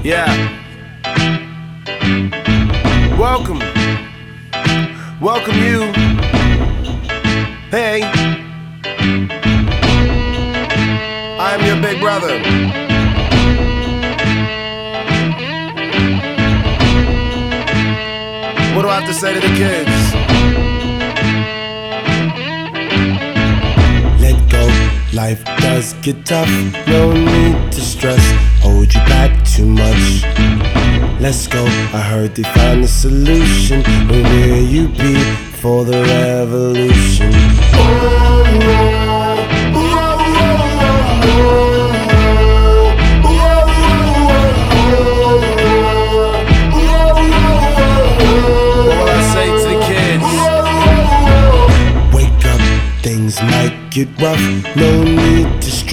Yeah. Welcome. Welcome you. Hey. I am your big brother. What do I have to say to the kids? Let go, life does get tough. No need to stress, hold you back too much. Let's go, I heard they found a solution. Where will you be for the revolution? Things might get rough, no need